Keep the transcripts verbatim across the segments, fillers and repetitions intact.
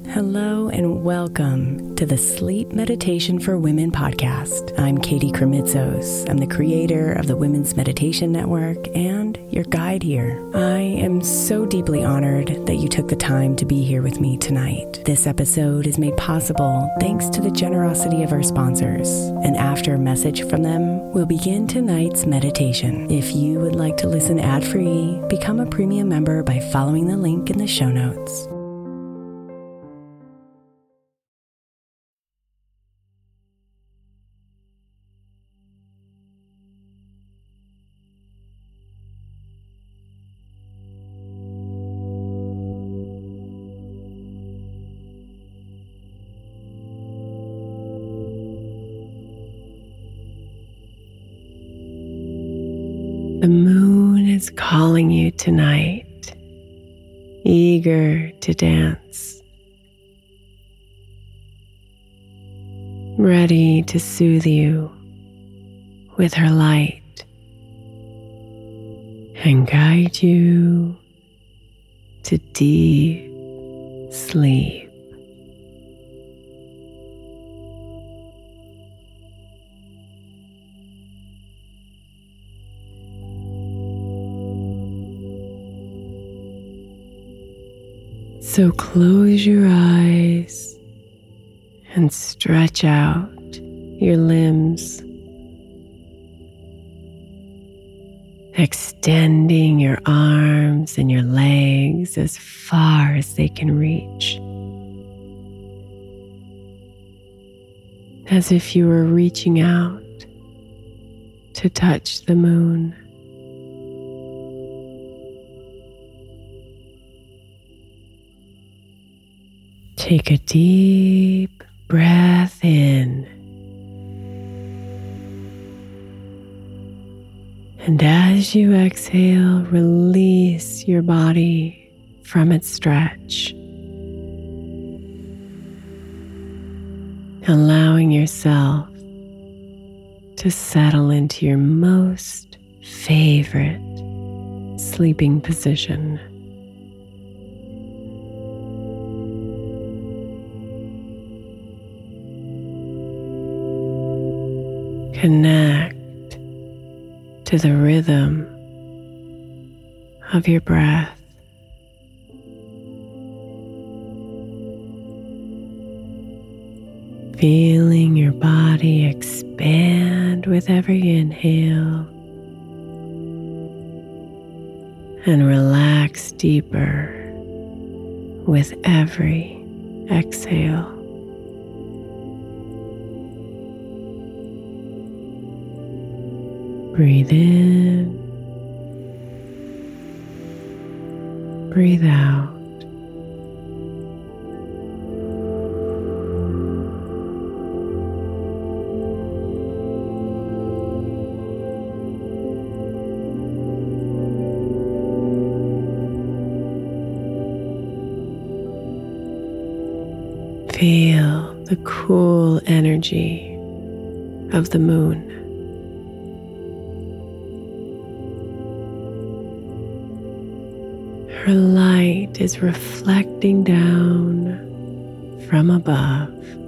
Hello and welcome to the Sleep Meditation for Women podcast. I'm Katie Kremitzos. I'm the creator of the Women's Meditation Network and your guide here. I am so deeply honored that you took the time to be here with me tonight. This episode is made possible thanks to the generosity of our sponsors. And after a message from them, we'll begin tonight's meditation. If you would like to listen ad-free, become a premium member by following the link in the show notes. The moon is calling you tonight, eager to dance, ready to soothe you with her light and guide you to deep sleep. So close your eyes and stretch out your limbs, extending your arms and your legs as far as they can reach, as if you were reaching out to touch the moon. Take a deep breath in, and as you exhale, release your body from its stretch, allowing yourself to settle into your most favorite sleeping position. Connect to the rhythm of your breath. Feeling your body expand with every inhale and relax deeper with every exhale. Breathe in, breathe out. Feel the cool energy of the moon. Her light is reflecting down from above,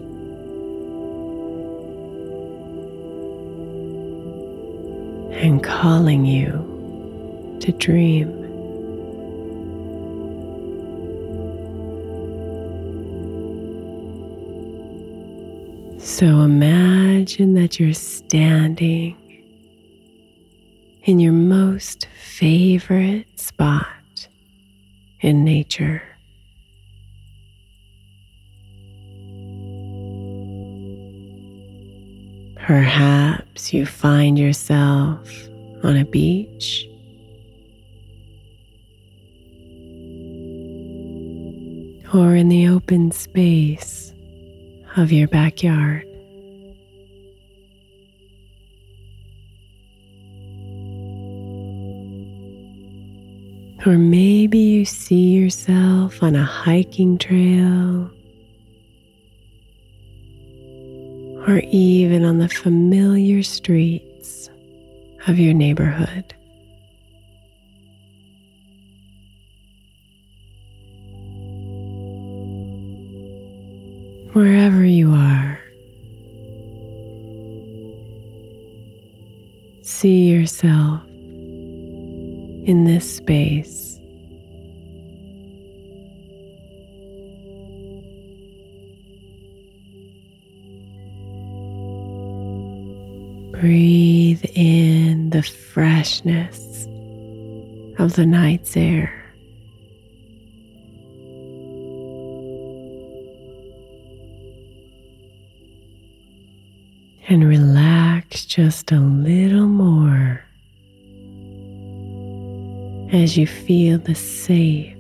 and calling you to dream. So imagine that you're standing in your most favorite spot in nature. Perhaps you find yourself on a beach, or in the open space of your backyard. Or maybe you see yourself on a hiking trail, or even on the familiar streets of your neighborhood. Wherever you are, see yourself in this space. Breathe in the freshness of the night's air. And relax just a little more as you feel the safe,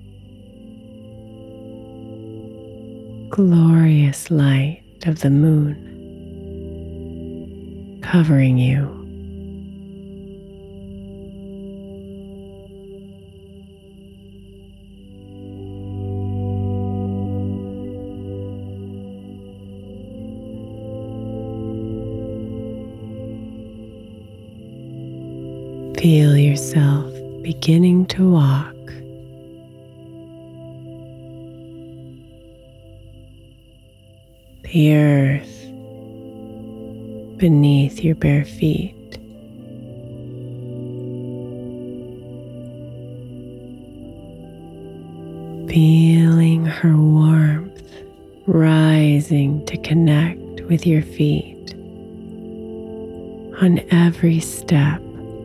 glorious light of the moon covering you. Feel yourself beginning to walk. The earth beneath your bare feet. Feeling her warmth rising to connect with your feet on every step.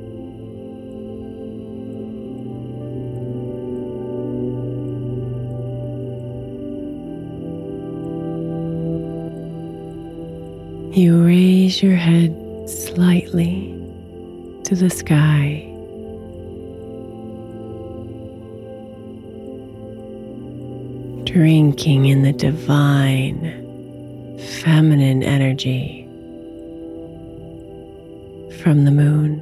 You raise your head slightly to the sky, drinking in the divine feminine energy from the moon.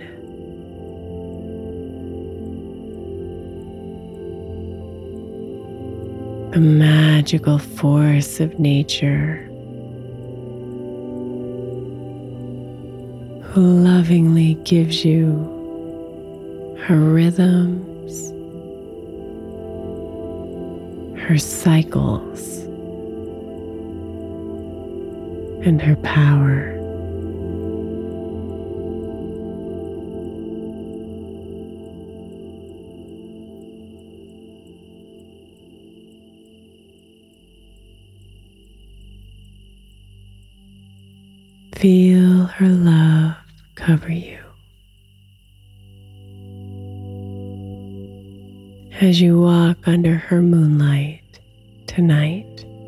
The magical force of nature who lovingly gives you her rhythms, her cycles, and her power. Feel her love cover you as you walk under her moonlight tonight.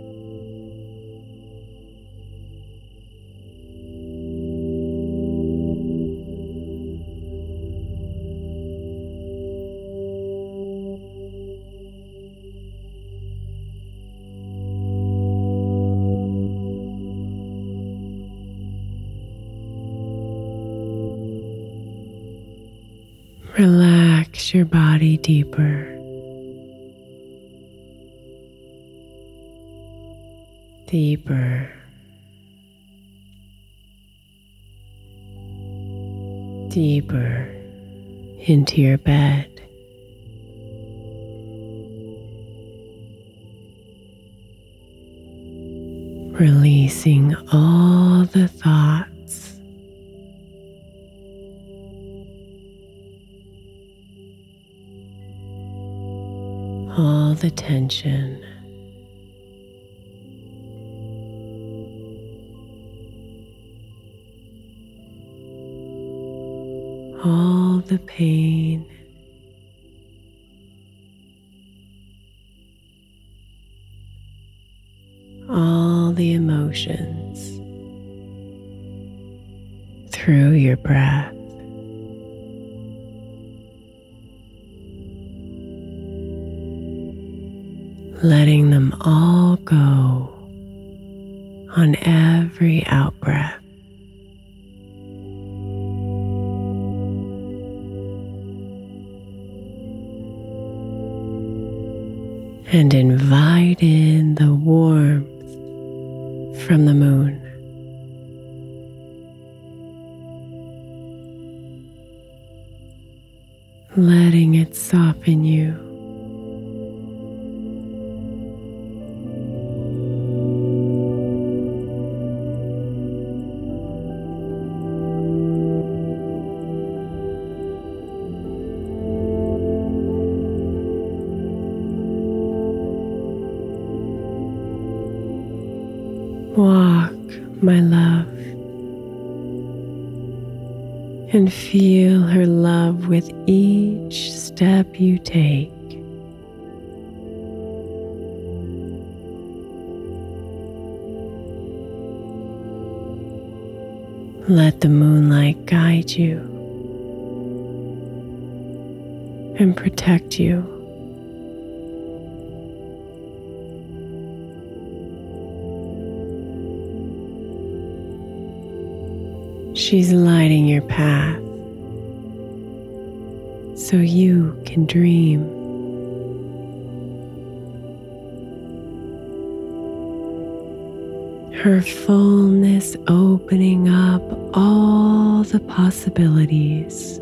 Relax your body deeper. Deeper. Deeper into your bed. Releasing all the thoughts, all the tension, all the pain, all the emotions through your breath. Letting them all go on every out-breath. And invite in the warmth from the moon. Letting it soften you. my love, and feel her love with each step you take. Let the moonlight guide you and protect you. She's lighting your path so you can dream. Her fullness opening up all the possibilities.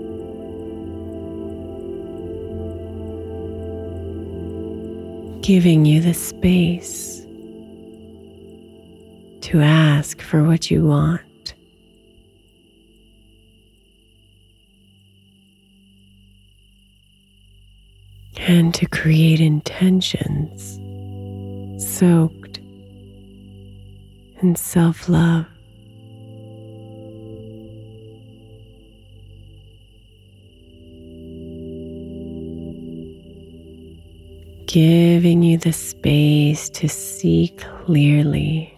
Giving you the space to ask for what you want. And to create intentions soaked in self-love. Giving you the space to see clearly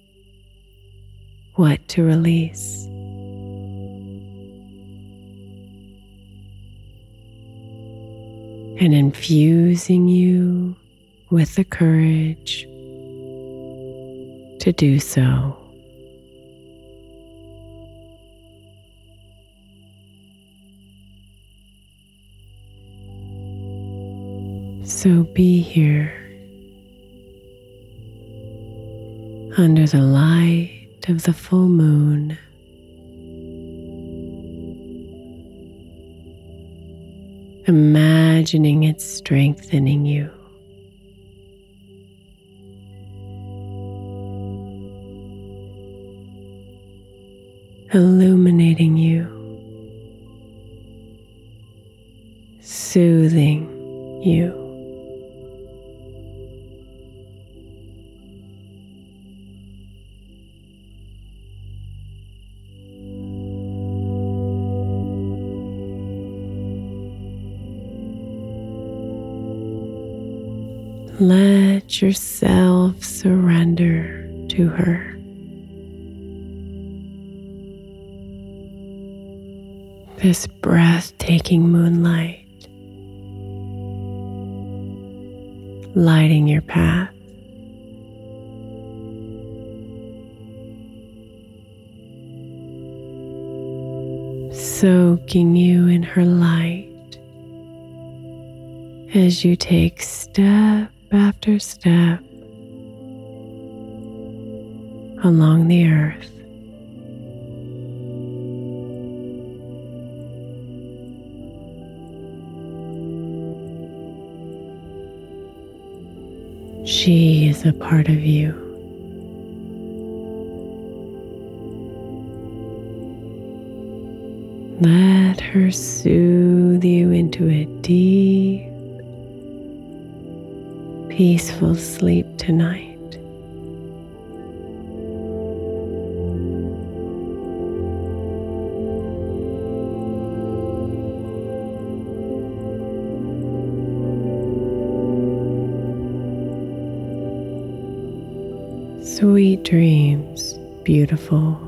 what to release. And infusing you with the courage to do so. So be here under the light of the full moon. Imagining it strengthening you. Illuminating you. Soothing you. Let yourself surrender to her. This breathtaking moonlight lighting your path. Soaking you in her light as you take step after step along the earth. She is a part of you. Let her soothe you into a deep, peaceful sleep tonight. Sweet dreams, beautiful.